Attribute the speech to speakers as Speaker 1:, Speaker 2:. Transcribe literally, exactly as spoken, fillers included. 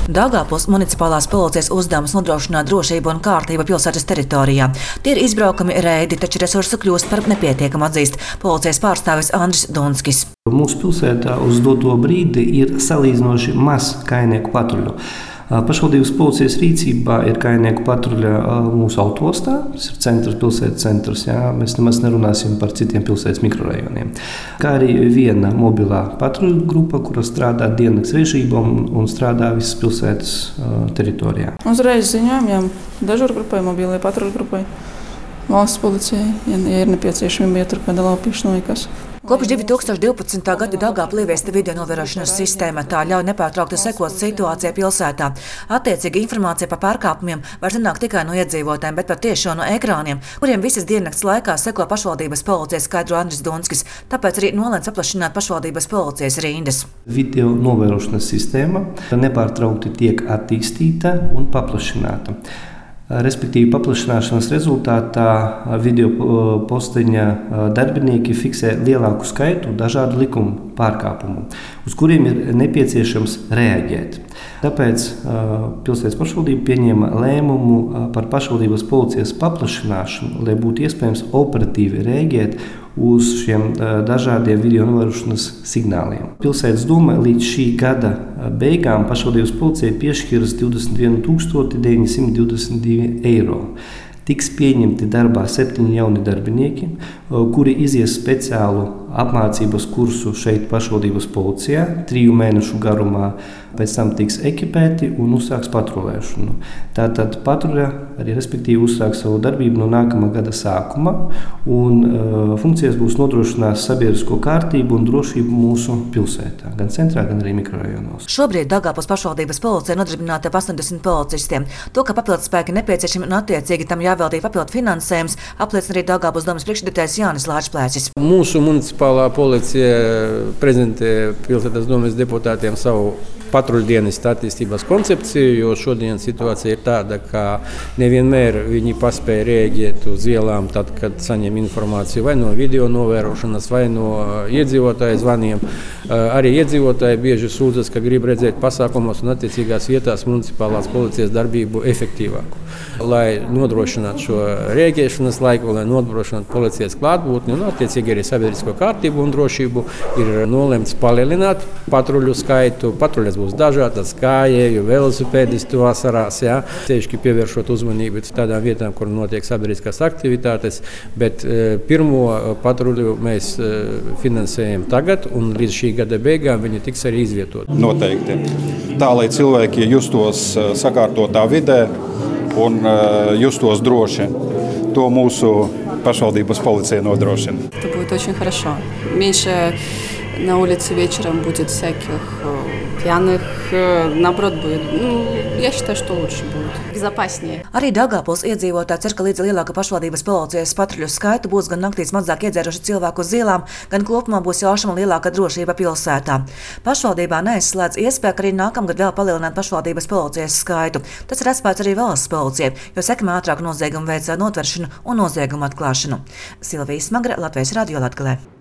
Speaker 1: Daugavpils municipālās policijas uzdevums nodrošināt drošību un kārtību pilsētas teritorijā. Tie ir izbraukami reidi, taču resursu kļūst par nepietiekamu, atzīst policijas pārstāvis Andris Dunskis.
Speaker 2: Mūsu pilsētā uz doto brīdi ir salīdzinoši maz kainieku patruļu. Pašvaldības policijas rīcībā ir kainieku patruļa mūsu autostā, tas ir centrs, pilsētas centrs, jā, mēs nemaz nerunāsim par citiem pilsētas mikrorajoniem. Kā arī viena mobilā patruļa grupa, kura strādā diennakts režīmā un, un strādā visas pilsētas uh, teritorijā.
Speaker 3: Uzreiz ziņojam dežūru grupai, mobilai patruļa grupai, valsts policijai, ja, ja ir nepieciešami, ja tur kāda laupīšana vai kas.
Speaker 1: Kopš divi tūkstoši divpadsmitā gada Daugavpilī ieviesta video novērošanas sistēma. Tā ļauj nepārtraukti sekot situācijai pilsētā. Attiecīgi informācija par pārkāpumiem var zināt tikai no iedzīvotājiem, bet pat tiešo no ekrāniem, kuriem visas diennakts laikā seko pašvaldības policija, skaidro Andris Dunskis. Tāpēc arī nolēma paplašināt pašvaldības policijas rindas.
Speaker 2: Video novērošanas sistēma nepārtraukti tiek attīstīta un paplašināta. Respektīvi, paplašināšanas rezultātā video posteņa darbinieki fiksē lielāku skaitu dažādu likumu pārkāpumu, uz kuriem ir nepieciešams reaģēt. Tāpēc pilsētas pašvaldība pieņēma lēmumu par pašvaldības policijas paplašināšanu, lai būtu iespējams operatīvi reaģēt uz šiem dažādiem video novērošanas signāliem. Pilsētas doma līdz šī gada beigām pašvaldības policijai piešķiras divdesmit vienu tūkstoši deviņsimt divdesmit divi eiro. Tiks pieņemti darbā septiņi jauni darbinieki, kuri izies speciālu apmācības kursu šeit pašvaldības policijā, triju mēnešu garumā, pēc tam tiks ekipēti un uzsāks patrulēšanu. Tātad patruļa arī respektīvi uzsāks savu darbību no nākamā gada sākuma, un uh, funkcijas būs nodrošināt sabiedrisko kārtību un drošību mūsu pilsētā, gan centrā, gan arī mikrorajonos.
Speaker 1: Šobrīd Daugavpils pašvaldības policija nodarbināta ap astoņdesmit policistiem. To, ka papildus spēki nepieciešami un attiecīgi tam jāveltī papildu finansējums, apliecina arī Daugavpils domas priekšsēdētājs Jānis Lāčplēcis.
Speaker 4: Mūsu municipālā policija prezentē pilsētas domas deputātiem savu patruļdienesta attīstības koncepciju, jo šodien situācija ir tāda, ka nevienmēr viņi paspēja rēģēt uz ielām, tad, kad saņem informāciju vai no video novērošanas, vai no iedzīvotāju zvaniem. Arī iedzīvotāji bieži sūdzas, ka grib redzēt pasākumos un attiecīgās vietās municipālās policijas darbību efektīvāku. Lai nodrošinātu šo rēģēšanas laiku, lai nodrošinātu policijas klātbūtni un attiecīgi arī sabiedrisko kārtību un drošību, ir nolemts palielināt patruļu skaitu. Patruļas būs dažādas, gājēju, velosipēdistu vasarās, jā, tieši pievēršot uzmanību tādām vietām, kur notiek sabiedriskās aktivitātes, bet e, pirmo patruļu mēs e, finansējam tagad, un līdz šī gada beigām viņi tiks arī izvietot.
Speaker 5: Noteikti. Tā, lai cilvēki justos sakārtotā vidē un e, justos droši. To mūsu pašvaldības policija nodrošina.
Speaker 6: Это будет очень хорошо. Меньше на улице вечером будет всяких пьяных, наоборот будет. Ну, я считаю, что лучше будет. Безопаснее.
Speaker 1: Arī Daugavpils iedzīvotāji cer, ka līdz lielāka pašvaldības policijas patruļu skaitu būs gan naktīs mazāk iedzēruši cilvēku uz ielām, gan kopumā būs jāšama lielāka drošība pilsētā. Pašvaldībā neizslēdz iespēju, ka arī nākamgad vēl palielināt pašvaldības policijas skaitu. Tas ir atspērts arī valsts policijai, jo sekmē ātrāk noziegumu veica notveršanu un noziegumu atklāšanu. Silvija Smagra, Latvijas radio Latgalē.